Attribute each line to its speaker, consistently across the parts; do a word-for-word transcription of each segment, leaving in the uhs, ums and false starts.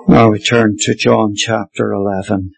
Speaker 1: Now we turn to John chapter eleven.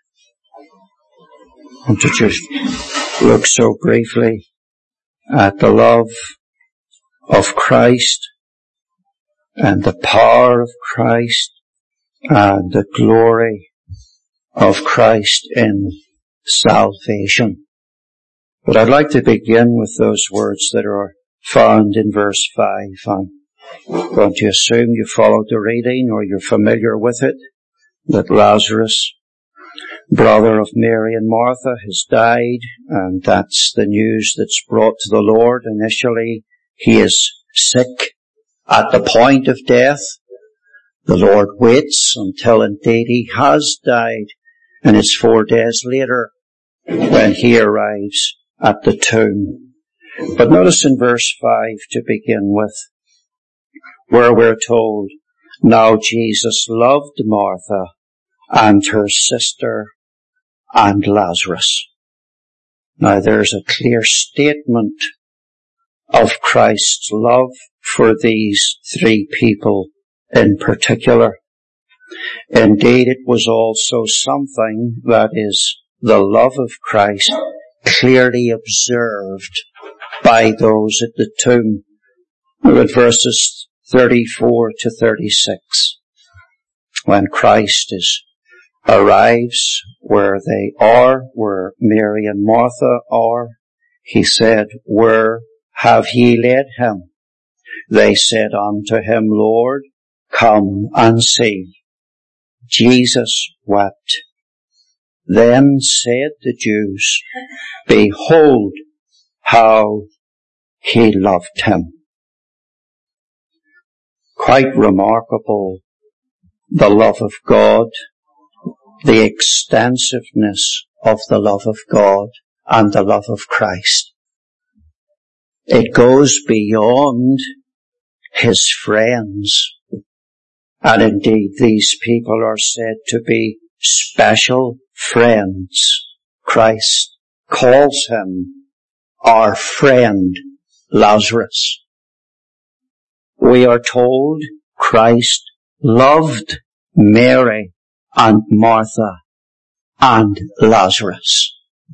Speaker 1: I want to just look so briefly at the love of Christ and the power of Christ and the glory of Christ in salvation. But I'd like to begin with those words that are found in verse five. I'm going to assume you followed the reading or you're familiar with it, that Lazarus, brother of Mary and Martha, has died, and that's the news that's brought to the Lord. Initially, he is sick at the point of death. The Lord waits until indeed he has died, and it's four days later when he arrives at the tomb. But notice in verse five to begin with, where we're told, now Jesus loved Martha and her sister and Lazarus. Now there's a clear statement of Christ's love for these three people in particular. Indeed, it was also something that is the love of Christ clearly observed by those at the tomb. Look at verses thirty-four to thirty-six. When Christ is, arrives where they are, where Mary and Martha are, he said, where have ye laid him? They said unto him, Lord, come and see. Jesus wept. Then said the Jews, behold how he loved him. Quite remarkable, the love of God, the extensiveness of the love of God and the love of Christ. It goes beyond his friends. And indeed, these people are said to be special friends. Christ calls him our friend Lazarus. We are told Christ loved Mary and Martha and Lazarus.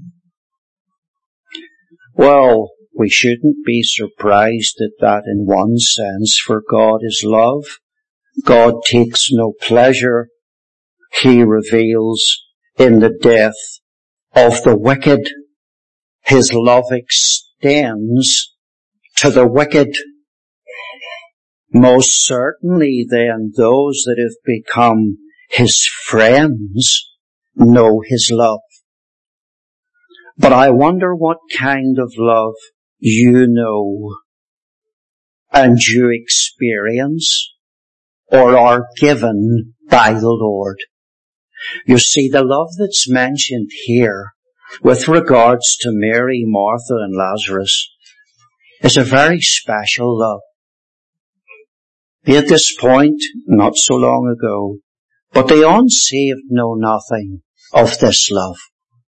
Speaker 1: Well, we shouldn't be surprised at that in one sense, for God is love. God takes no pleasure, he reveals, in the death of the wicked. His love extends to the wicked. Most certainly then those that have become his friends know his love. But I wonder what kind of love you know and you experience or are given by the Lord. You see, the love that's mentioned here with regards to Mary, Martha, and Lazarus is a very special love. At this point, not so long ago, but the unsaved know nothing of this love.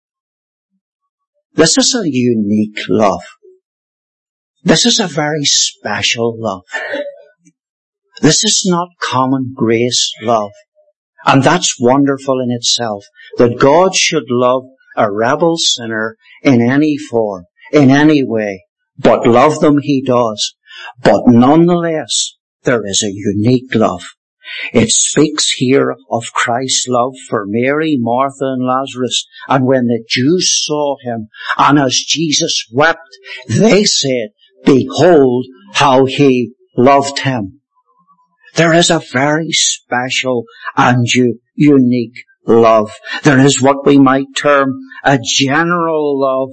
Speaker 1: This is a unique love. This is a very special love. This is not common grace love. And that's wonderful in itself, that God should love a rebel sinner in any form, in any way, but love them he does. But nonetheless, there is a unique love. It speaks here of Christ's love for Mary, Martha, and Lazarus. And when the Jews saw him, and as Jesus wept, they said, behold how he loved him. There is a very special and u- unique love. There is what we might term a general love.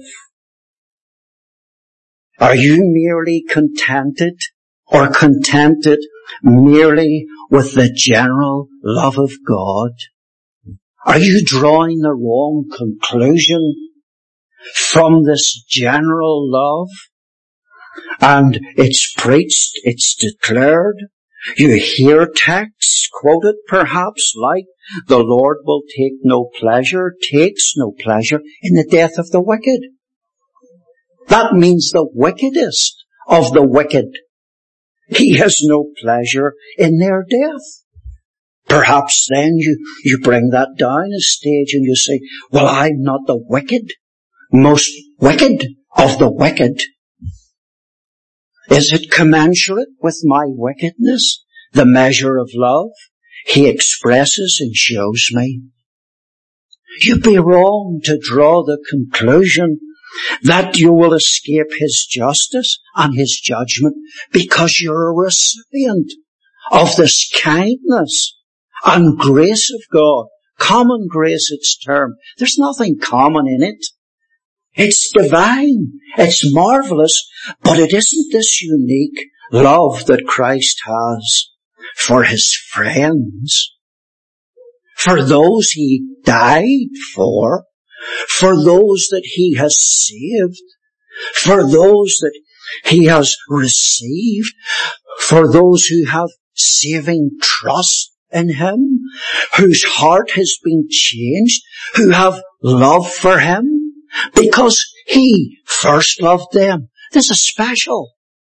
Speaker 1: Are you merely contented or contented merely with the general love of God? Are you drawing the wrong conclusion from this general love? And it's preached, it's declared. You hear texts quoted perhaps like, the Lord will take no pleasure, takes no pleasure in the death of the wicked. That means the wickedest of the wicked. He has no pleasure in their death. Perhaps then you, you bring that down a stage and you say, well, I'm not the wicked, most wicked of the wicked. Is it commensurate with my wickedness, the measure of love he expresses and shows me? You'd be wrong to draw the conclusion that you will escape his justice and his judgment because you're a recipient of this kindness and grace of God. Common grace, its term. There's nothing common in it. It's divine. It's marvelous. But it isn't this unique love that Christ has for his friends, for those he died for, for those that he has saved, for those that he has received, for those who have saving trust in him, whose heart has been changed, who have love for him, because he first loved them. This is special.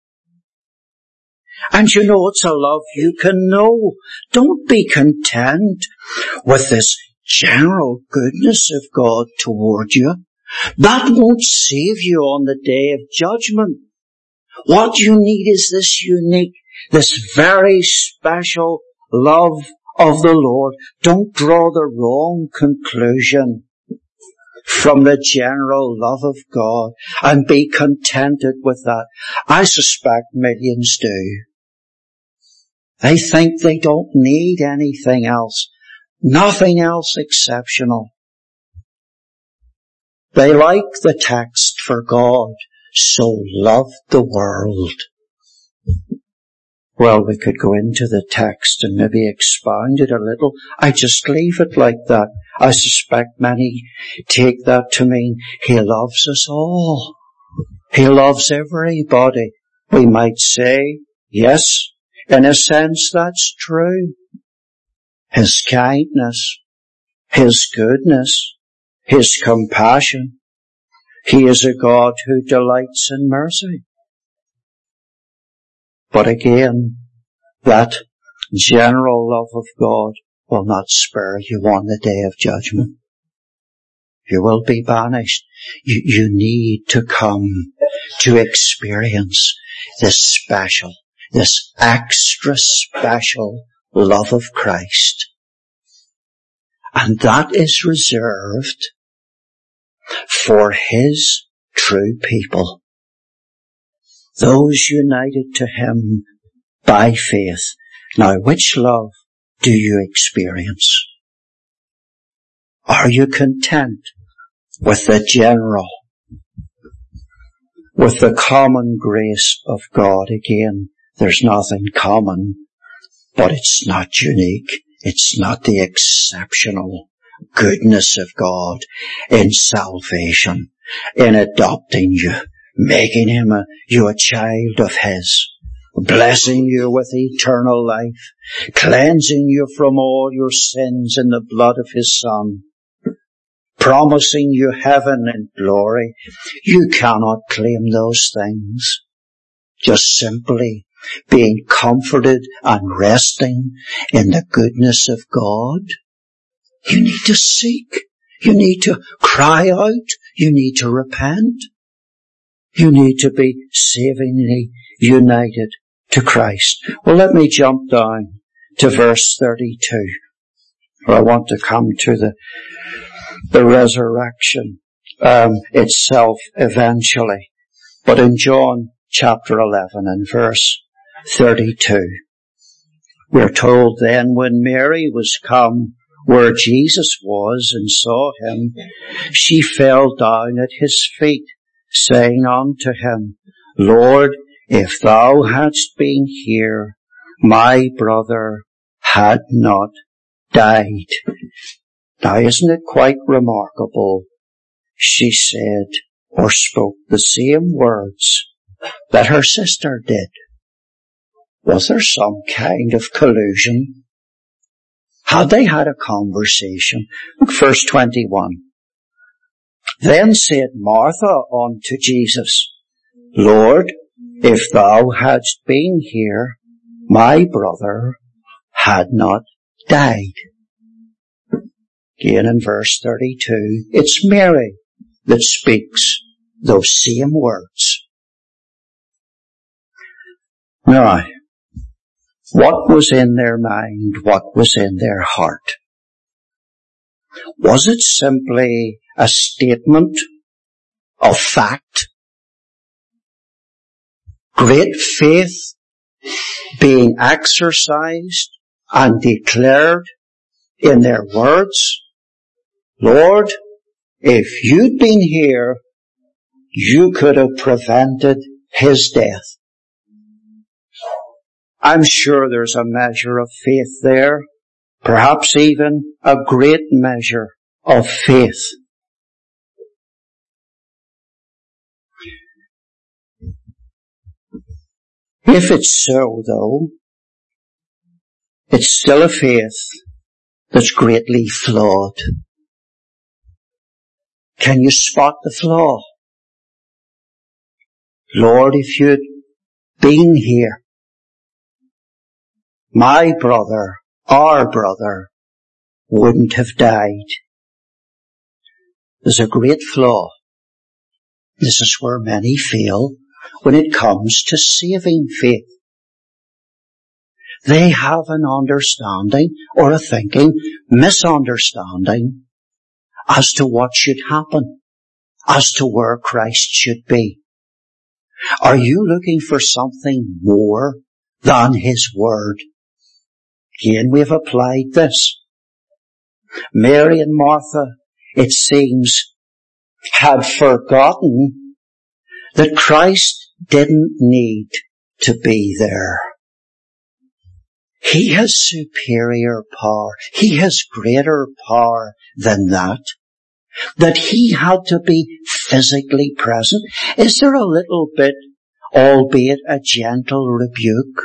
Speaker 1: And you know, it's a love you can know. Don't be content with this general goodness of God toward you. That won't save you on the day of judgment. What you need is this unique, this very special love of the Lord. Don't draw the wrong conclusion from the general love of God and be contented with that. I suspect millions do. They think they don't need anything else. Nothing else exceptional. They like the text, for God so loved the world. Well, we could go into the text and maybe expound it a little. I just leave it like that. I suspect many take that to mean he loves us all. He loves everybody. We might say, yes, in a sense that's true. His kindness, his goodness, his compassion. He is a God who delights in mercy. But again, that general love of God will not spare you on the day of judgment. You will be banished. You, you need to come to experience this special, this extra special love of Christ. And that is reserved for his true people. Those united to him by faith. Now, which love do you experience? Are you content with the general, with the common grace of God? Again, there's nothing common, but it's not unique. It's not the exceptional goodness of God in salvation, in adopting you, making him a, you a child of his, blessing you with eternal life, cleansing you from all your sins in the blood of his Son, promising you heaven and glory. You cannot claim those things. Just simply being comforted and resting in the goodness of God. You need to seek. You need to cry out. You need to repent. You need to be savingly united to Christ. Well, let me jump down to verse thirty-two. I want to come to the, the resurrection um, itself eventually. But in John chapter eleven and verse thirty-two, we're told, then when Mary was come where Jesus was and saw him, she fell down at his feet, saying unto him, Lord, if thou hadst been here, my brother had not died. Now, isn't it quite remarkable? She said or spoke the same words that her sister did. Was there some kind of collusion? Had they had a conversation? Look, verse twenty-one. Then said Martha unto Jesus, Lord, if thou hadst been here, my brother had not died. Again in verse thirty-two, it's Mary that speaks those same words. Now, what was in their mind? What was in their heart? Was it simply a statement of fact? Great faith being exercised and declared in their words? Lord, if you'd been here, you could have prevented his death. I'm sure there's a measure of faith there, perhaps even a great measure of faith. If it's so, though, it's still a faith that's greatly flawed. Can you spot the flaw? Lord, if you'd been here, my brother, our brother, wouldn't have died. There's a great flaw. This is where many fail when it comes to saving faith. They have an understanding or a thinking, misunderstanding as to what should happen, as to where Christ should be. Are you looking for something more than His Word? Again, we have applied this. Mary and Martha, it seems, had forgotten that Christ didn't need to be there. He has superior power. He has greater power than that. That He had to be physically present. Is there a little bit, albeit a gentle rebuke?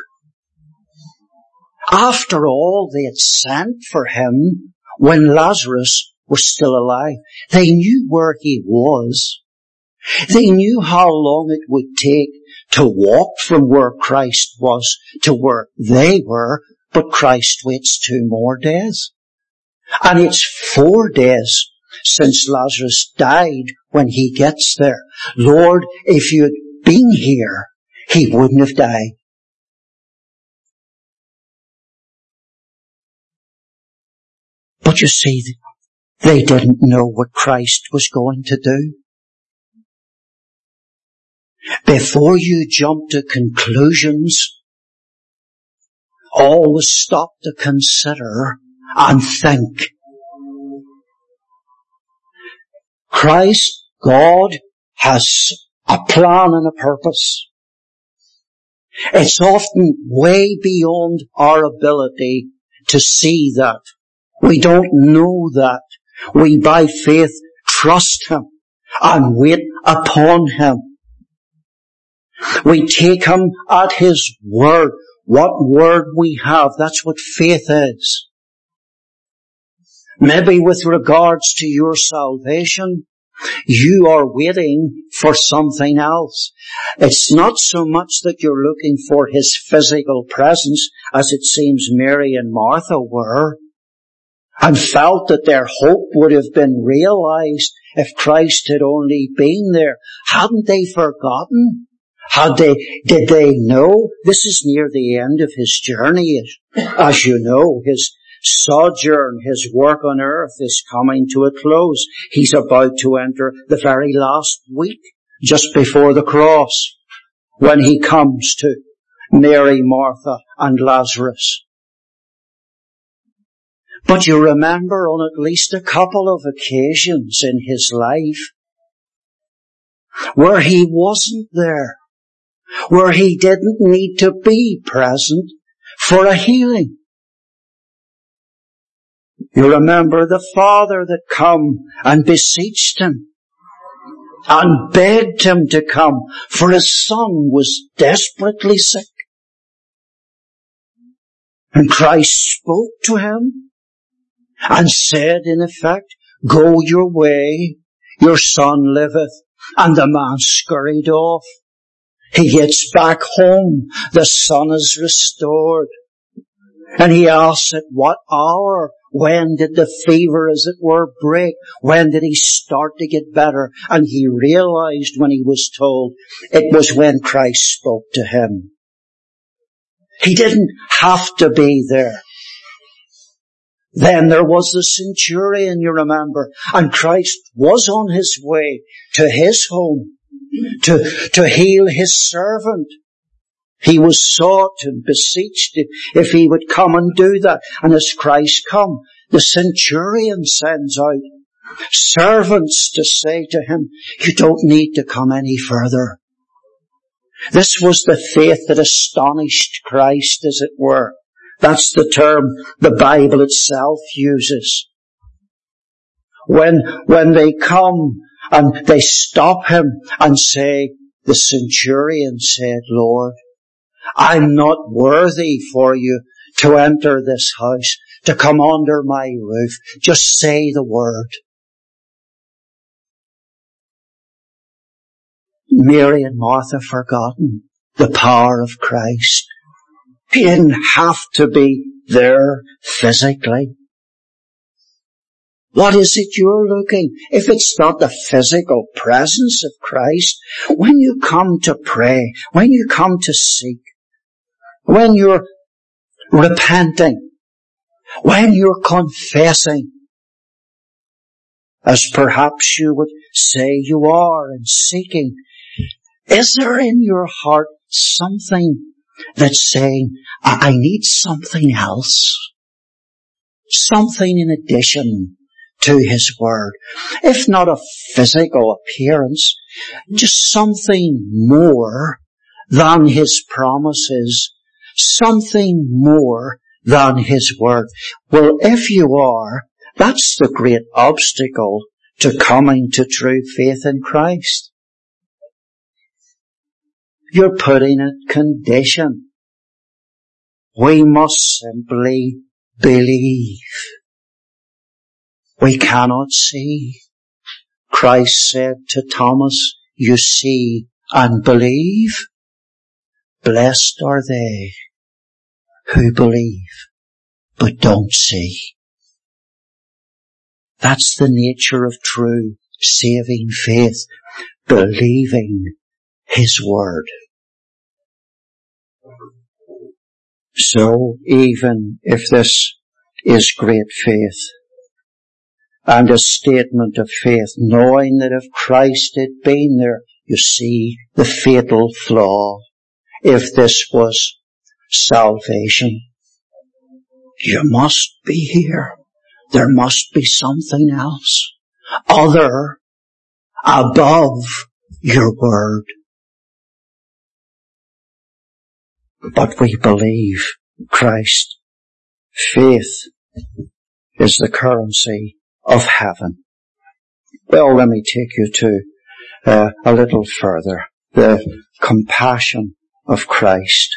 Speaker 1: After all, they had sent for Him when Lazarus was still alive. They knew where he was. They knew how long it would take to walk from where Christ was to where they were, but Christ waits two more days. And it's four days since Lazarus died when He gets there. Lord, if you'd been here, he wouldn't have died. But you see, they didn't know what Christ was going to do. Before you jump to conclusions, always stop to consider and think. Christ, God, has a plan and a purpose. It's often way beyond our ability to see that. We don't know that. We, by faith, trust Him and wait upon Him. We take Him at His word. What word we have, that's what faith is. Maybe with regards to your salvation, you are waiting for something else. It's not so much that you're looking for His physical presence, as it seems Mary and Martha were, and felt that their hope would have been realized if Christ had only been there. Hadn't they forgotten? Had they, did they know? This is near the end of His journey. As you know, His sojourn, His work on earth is coming to a close. He's about to enter the very last week, just before the cross, when He comes to Mary, Martha, and Lazarus. But you remember on at least a couple of occasions in His life where He wasn't there, where He didn't need to be present for a healing. You remember the father that come and beseeched Him and begged Him to come, for his son was desperately sick. And Christ spoke to him and said, in effect, go your way, your son liveth. And the man scurried off. He gets back home. The son is restored. And he asks at what hour, when did the fever, as it were, break? When did he start to get better? And he realized when he was told it was when Christ spoke to him. He didn't have to be there. Then there was the centurion, you remember, and Christ was on his way to his home to, to heal his servant. He was sought and beseeched if, if he would come and do that. And as Christ come, the centurion sends out servants to say to him, you don't need to come any further. This was the faith that astonished Christ, as it were. That's the term the Bible itself uses. When, when they come and they stop him and say, the centurion said, Lord, I'm not worthy for you to enter this house, to come under my roof. Just say the word. Mary and Martha forgotten the power of Christ. He didn't have to be there physically. What is it you're looking? If it's not the physical presence of Christ, when you come to pray, when you come to seek, when you're repenting, when you're confessing, as perhaps you would say you are, and seeking, is there in your heart something that's saying, I, I need something else? Something in addition to His Word. If not a physical appearance, just something more than His promises. Something more than His Word. Well, if you are, that's the great obstacle to coming to true faith in Christ. You're putting a condition. We must simply believe. We cannot see. Christ said to Thomas, you see and believe. Blessed are they who believe but don't see. That's the nature of true saving faith, believing His Word. So even if this is great faith and a statement of faith, knowing that if Christ had been there, you see the fatal flaw. If this was salvation, you must be here. There must be something else, other, above your word. But we believe Christ. Faith is the currency of heaven. Well, let me take you to uh, a little further. The compassion of Christ.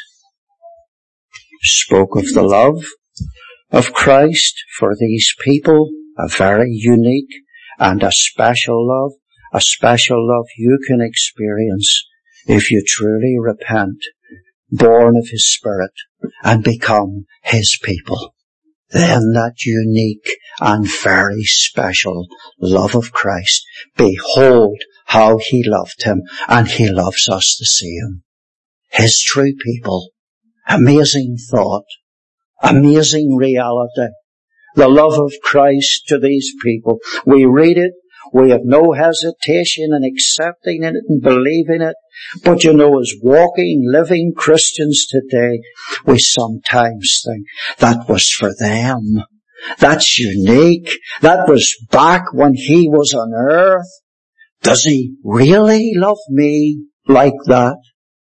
Speaker 1: Spoke of the love of Christ for these people, a very unique and a special love, a special love you can experience if you truly repent, born of His Spirit, and become His people. Then that unique and very special love of Christ. Behold how He loved Him, and He loves us the same. His true people. Amazing thought. Amazing reality. The love of Christ to these people. We read it. We have no hesitation in accepting it and believing it. But you know, as walking, living Christians today, we sometimes think that was for them. That's unique. That was back when He was on earth. Does He really love me like that?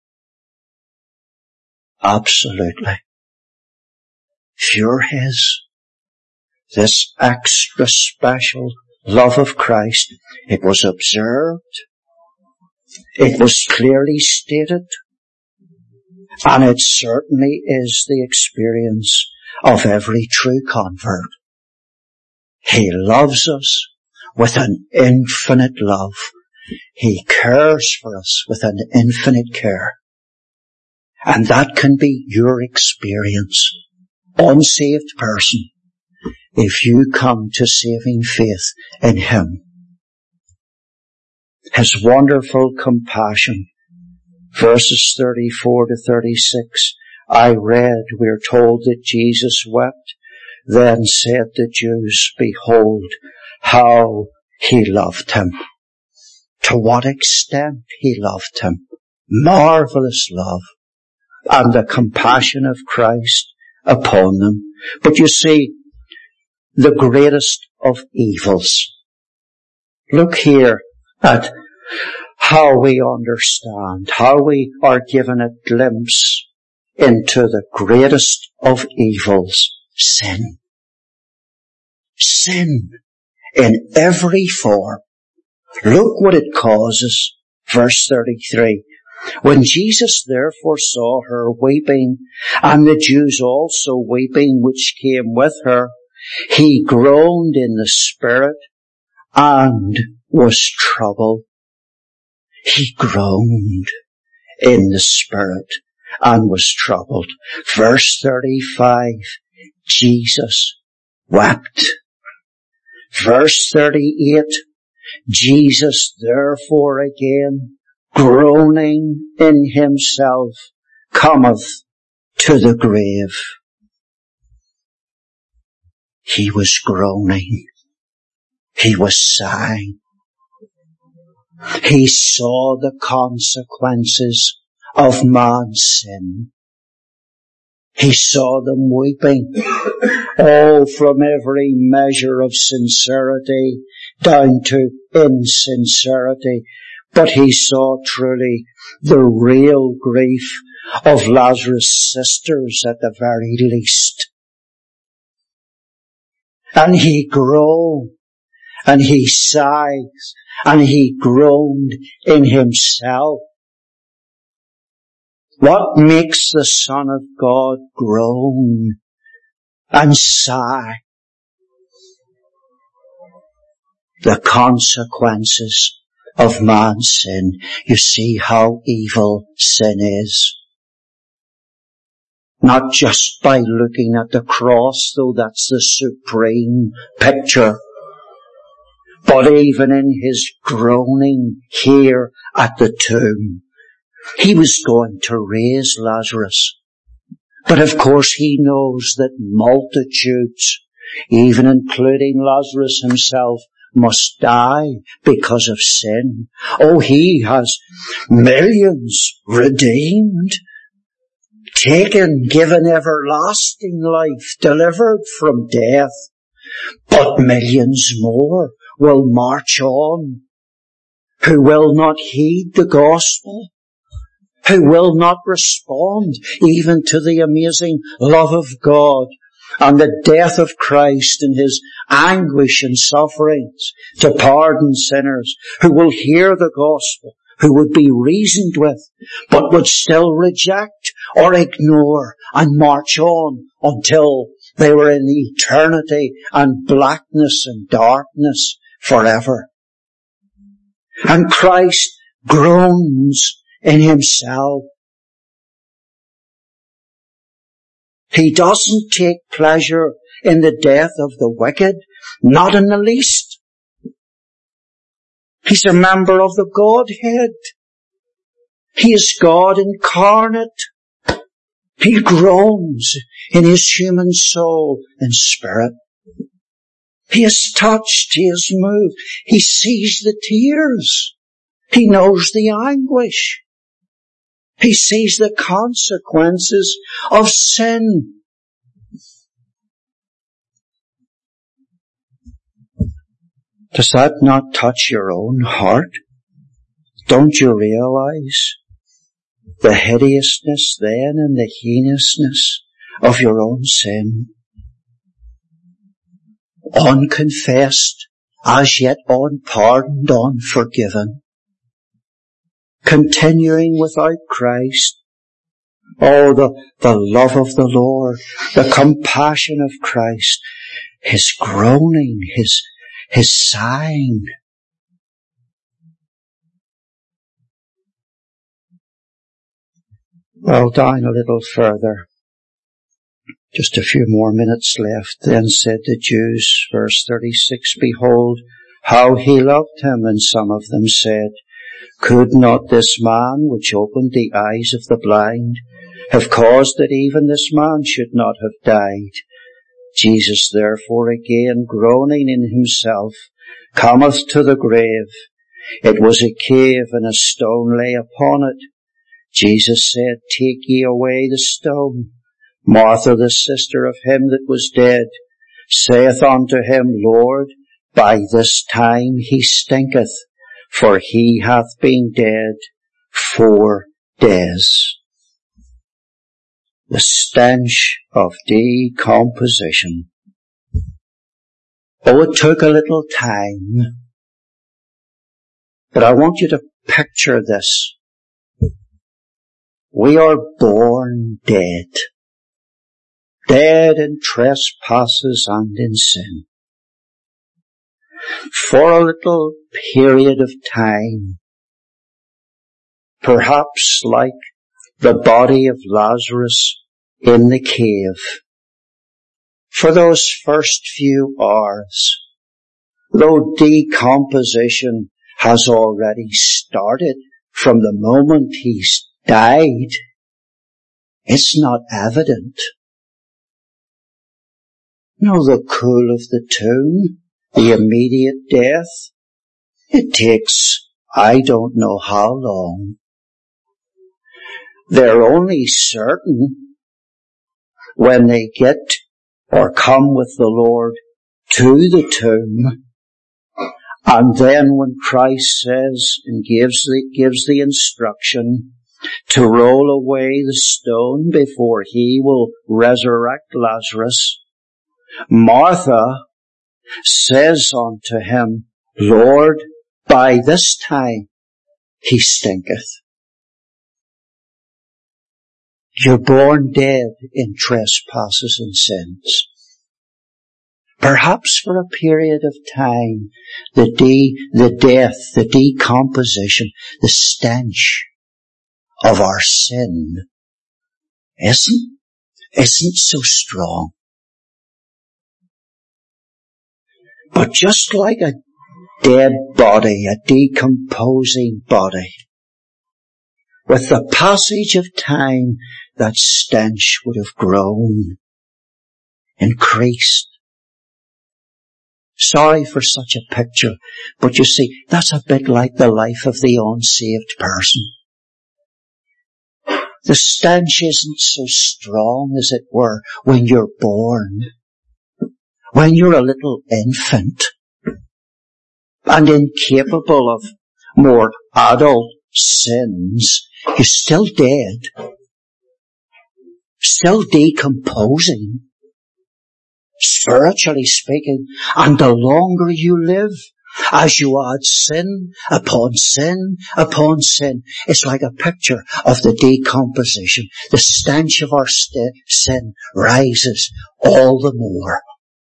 Speaker 1: Absolutely. If you're His, this extra special love of Christ, it was observed, it was clearly stated, and it certainly is the experience of every true convert. He loves us with an infinite love. He cares for us with an infinite care. And that can be your experience unsaved person if you come to saving faith in Him. His wonderful compassion. Verses thirty-four to thirty-six. I read, we're told that Jesus wept. Then said the Jews, behold, how He loved him. To what extent He loved him. Marvelous love. And the compassion of Christ upon them. But you see, the greatest of evils. Look here at how we understand, how we are given a glimpse into the greatest of evils, sin. Sin in every form. Look what it causes. Verse thirty-three. When Jesus therefore saw her weeping, and the Jews also weeping which came with her, he groaned in the spirit and was troubled. He groaned in the spirit and was troubled. Verse thirty-five, Jesus wept. Verse thirty-eight, Jesus therefore again, groaning in himself, cometh to the grave. He was groaning. He was sighing. He saw the consequences of man's sin. He saw them weeping, all from every measure of sincerity down to insincerity. But he saw truly the real grief of Lazarus' sisters at the very least. And he groaned, and he sighed, and he groaned in himself. What makes the Son of God groan and sigh? The consequences of man's sin. You see how evil sin is. Not just by looking at the cross, though that's the supreme picture, but even in his groaning here at the tomb. He was going to raise Lazarus. But of course he knows that multitudes, even including Lazarus himself, must die because of sin. Oh, he has millions redeemed, taken, given everlasting life, delivered from death. But millions more will march on, who will not heed the gospel, who will not respond even to the amazing love of God and the death of Christ and his anguish and sufferings to pardon sinners, who will hear the gospel, who would be reasoned with, but would still reject or ignore and march on until they were in eternity and blackness and darkness forever. And Christ groans in himself. He doesn't take pleasure in the death of the wicked, not in the least. He's a member of the Godhead. He is God incarnate. He groans in his human soul and spirit. He is touched. He is moved. He sees the tears. He knows the anguish. He sees the consequences of sin. Does that not touch your own heart? Don't you realize the hideousness then and the heinousness of your own sin? Unconfessed, as yet unpardoned, unforgiven. Continuing without Christ. Oh, the, the love of the Lord, the compassion of Christ, his groaning, his, his sighing. Well, down a little further. Just a few more minutes left. Then said the Jews, verse thirty-six, behold, how he loved him. And some of them said, could not this man, which opened the eyes of the blind, have caused that even this man should not have died? Jesus therefore again, groaning in himself, cometh to the grave. It was a cave, and a stone lay upon it. Jesus said, take ye away the stone. Martha, the sister of him that was dead, saith unto him, Lord, by this time he stinketh, for he hath been dead four days. The stench of decomposition. Oh, it took a little time, but I want you to picture this. We are born dead. Dead in trespasses and in sin. For a little period of time, perhaps like the body of Lazarus in the cave, for those first few hours, though decomposition has already started from the moment he's died, it's not evident. No, the cool of the tomb, the immediate death, it takes I don't know how long. They're only certain when they get or come with the Lord to the tomb, and then when Christ says and gives the, gives the instruction to roll away the stone before he will resurrect Lazarus, Martha says unto him, Lord, by this time he stinketh. You're born dead in trespasses and sins. Perhaps for a period of time, the de- the death, the decomposition, the stench of our sin isn't, isn't so strong. But just like a dead body, a decomposing body, with the passage of time, that stench would have grown, increased. Sorry for such a picture, but you see, that's a bit like the life of the unsaved person. The stench isn't so strong, as it were, when you're born. When you're a little infant and incapable of more adult sins, you're still dead, still decomposing, spiritually speaking. And the longer you live, as you add sin upon sin upon sin, it's like a picture of the decomposition. The stench of our st- sin rises all the more.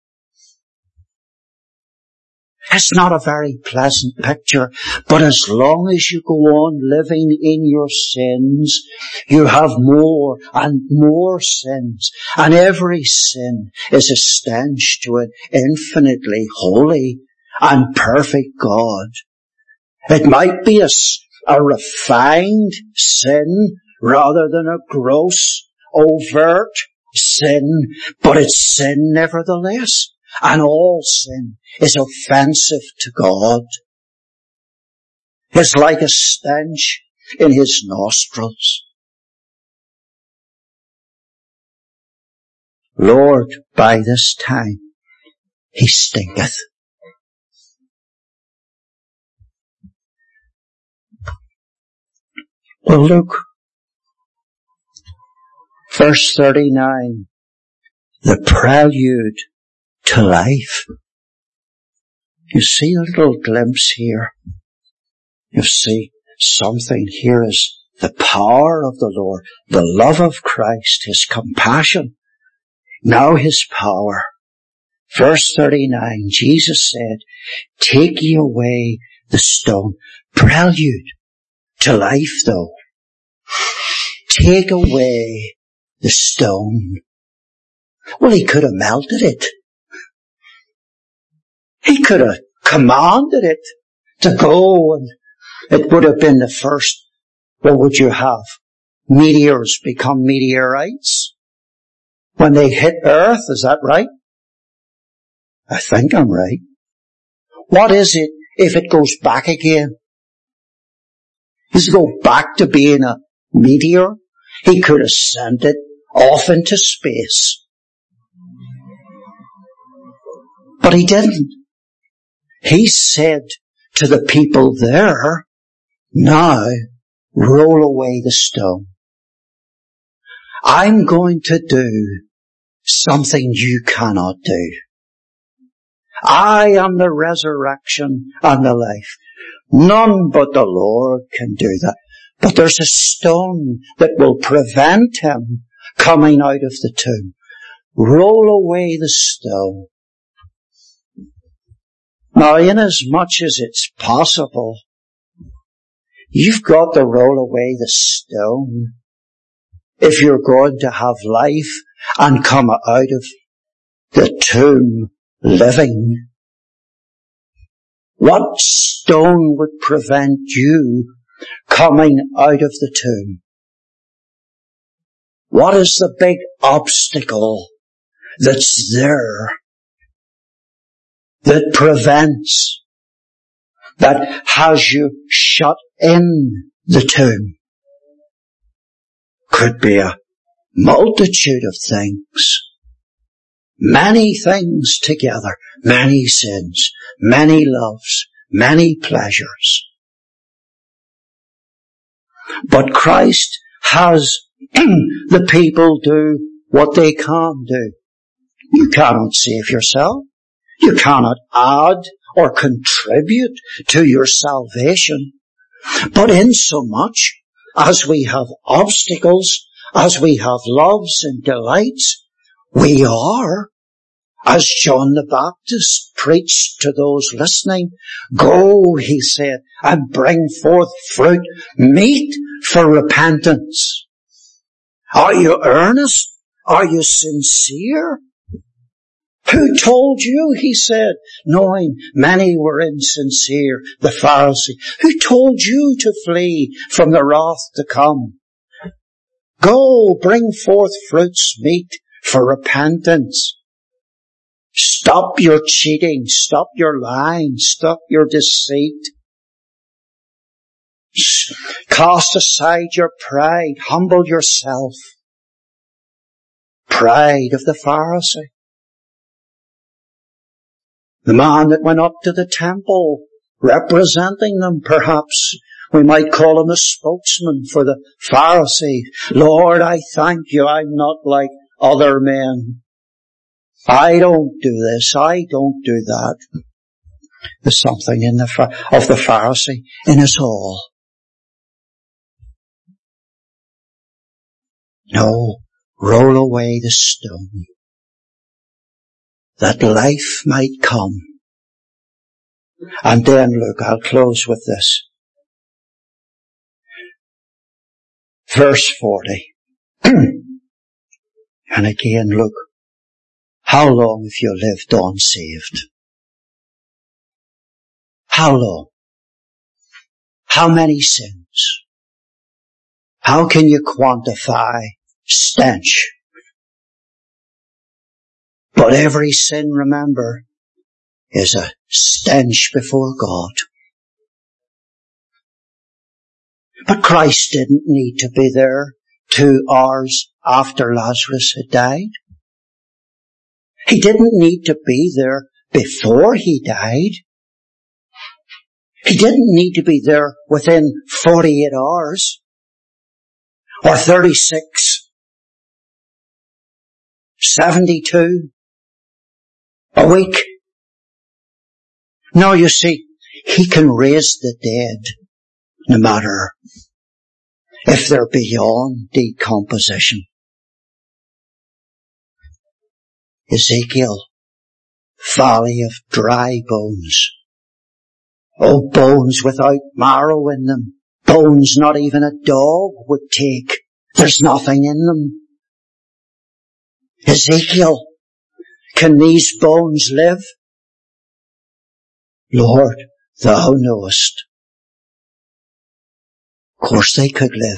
Speaker 1: It's not a very pleasant picture, but as long as you go on living in your sins, you have more and more sins, and every sin is a stench to an infinitely holy and perfect God. It might be a, a refined sin rather than a gross, overt sin, but it's sin nevertheless. And all sin is offensive to God. It's like a stench in his nostrils. Lord, by this time he stinketh. Well, look, verse thirty-nine, the prelude to life. You see a little glimpse here. You see something here is the power of the Lord, the love of Christ, his compassion, now his power. Verse thirty-nine, Jesus said, take ye away the stone. Prelude to life, though. Take away the stone. Well, he could have melted it. He could have commanded it to go, and it would have been the first. What would you have? Meteors become meteorites when they hit Earth, is that right? I think I'm right. What is it if it goes back again? Does it go back to being a meteor? He could have sent it off into space. But he didn't. He said to the people there, now roll away the stone. I'm going to do something you cannot do. I am the resurrection and the life. None but the Lord can do that. But there's a stone that will prevent him coming out of the tomb. Roll away the stone. Now, inasmuch as it's possible, you've got to roll away the stone if you're going to have life and come out of the tomb living. What stone would prevent you coming out of the tomb? What is the big obstacle that's there that prevents, that has you shut in the tomb? Could be a multitude of things. Many things together. Many sins. Many loves. Many pleasures. But Christ has the people do what they can do. You cannot save yourself. You cannot add or contribute to your salvation. But insomuch as we have obstacles, as we have loves and delights, we are, as John the Baptist preached to those listening, go, he said, and bring forth fruit, meet for repentance. Are you earnest? Are you sincere? Who told you, he said, knowing many were insincere, the Pharisee. Who told you to flee from the wrath to come? Go, bring forth fruits meet for repentance. Stop your cheating, stop your lying, stop your deceit. Cast aside your pride, humble yourself. Pride of the Pharisee. The man that went up to the temple, representing them, perhaps we might call him a spokesman for the Pharisee. Lord, I thank you, I'm not like other men. I don't do this, I don't do that. There's something in the of the Pharisee in us all. No, roll away the stone, that life might come. And then, look, I'll close with this. Verse forty. And again, look, how long have you lived unsaved? How long? How many sins? How can you quantify stench? But every sin, remember, is a stench before God. But Christ didn't need to be there two hours after Lazarus had died. He didn't need to be there before he died. He didn't need to be there within forty-eight hours or thirty-six, seventy-two, a week. No, you see, he can raise the dead no matter if they're beyond decomposition. Ezekiel, valley of dry bones. Oh, bones without marrow in them. Bones not even a dog would take. There's nothing in them. Ezekiel, can these bones live? Lord, thou knowest. Of course they could live.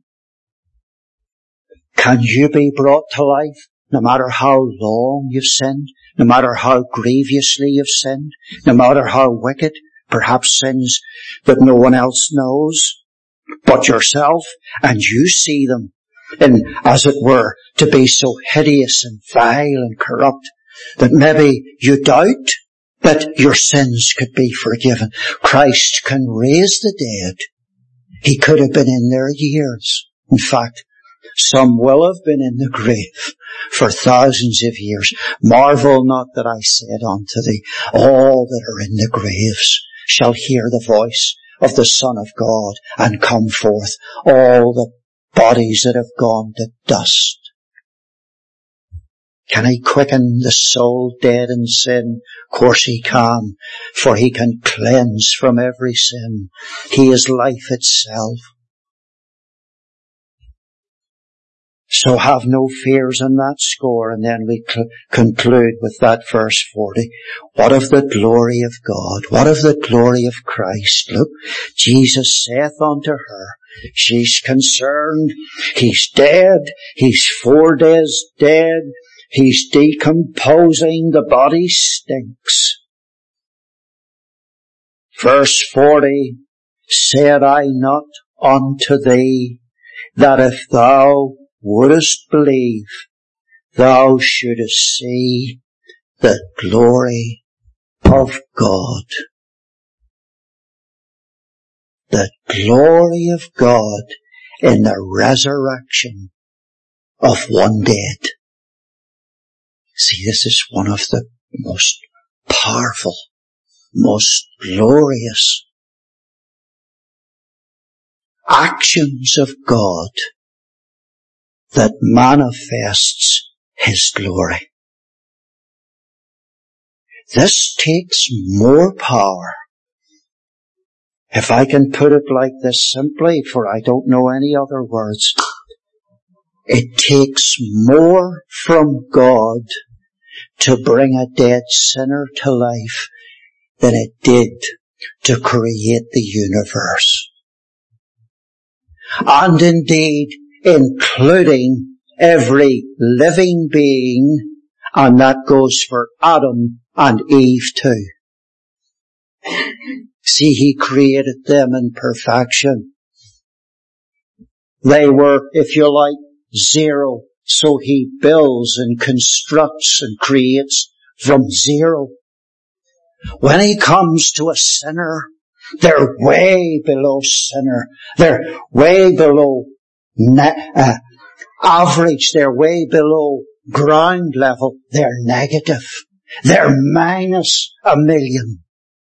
Speaker 1: Can you be brought to life no matter how long you've sinned, no matter how grievously you've sinned, no matter how wicked, perhaps sins that no one else knows but yourself, and you see them in, as it were, to be so hideous and vile and corrupt that maybe you doubt that your sins could be forgiven. Christ can raise the dead. He could have been in there years. In fact, some will have been in the grave for thousands of years. Marvel not that I said unto thee, all that are in the graves shall hear the voice of the Son of God and come forth, all the bodies that have gone to dust. Can He quicken the soul dead in sin? Of course He can, for He can cleanse from every sin. He is life itself. So have no fears on that score. And then we cl- conclude with that verse forty. What of the glory of God? What of the glory of Christ? Look, Jesus saith unto her, she's concerned. He's dead. He's four days dead. He's decomposing. The body stinks. Verse forty, said I not unto thee that if thou wouldest believe, thou shouldest see the glory of God. The glory of God in the resurrection of one dead. See, this is one of the most powerful, most glorious actions of God that manifests His glory. This takes more power. If I can put it like this simply, for I don't know any other words, it takes more from God to bring a dead sinner to life than it did to create the universe. And indeed, including every living being, and that goes for Adam and Eve too. See, He created them in perfection. They were, if you like, zero. So He builds and constructs and creates from zero. When He comes to a sinner, they're way below sinner. They're way below ne- uh, average. They're way below ground level. They're negative. They're minus a million.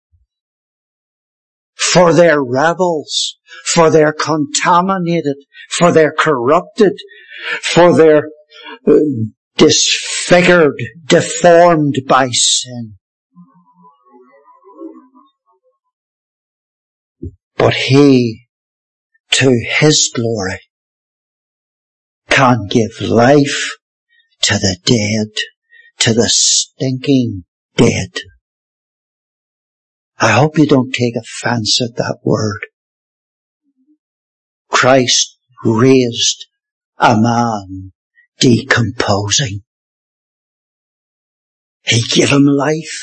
Speaker 1: For they're rebels. For they're contaminated. For they're corrupted. For they're uh, disfigured, deformed by sin. But He, to His glory, can give life to the dead, to the stinking dead. I hope you don't take offense at that word. Christ raised a man decomposing. He gave him life.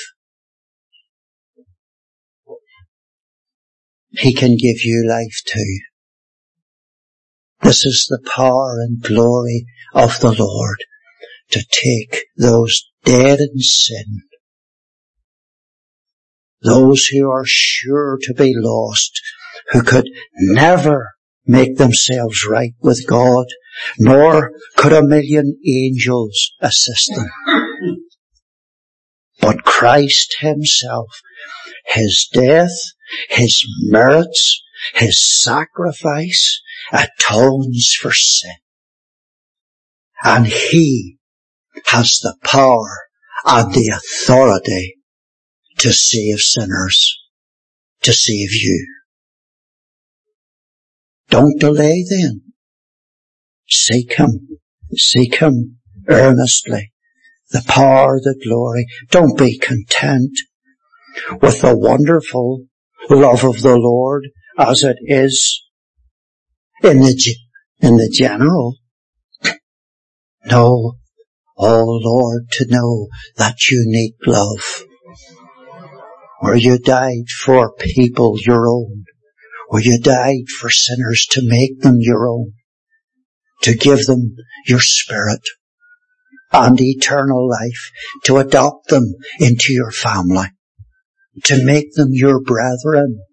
Speaker 1: He can give you life too. This is the power and glory of the Lord, to take those dead in sin, those who are sure to be lost, who could never make themselves right with God, nor could a million angels assist them. But Christ Himself, His death, His merits, His sacrifice atones for sin. And He has the power and the authority to save sinners, to save you. Don't delay then. Seek Him. Seek Him earnestly the power, the glory. Don't be content with the wonderful love of the Lord as it is in the, in the general. No, oh Lord, to know that unique love where you died for people your own, where you died for sinners to make them your own, to give them your Spirit and eternal life, to adopt them into your family, to make them your brethren,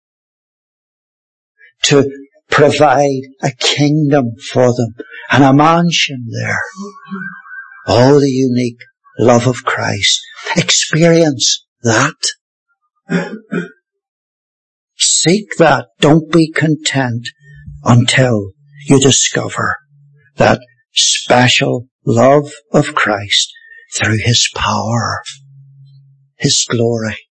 Speaker 1: to provide a kingdom for them and a mansion there. Oh, the unique love of Christ. Experience that. Seek that. Don't be content until you discover that special love of Christ through His power, His glory.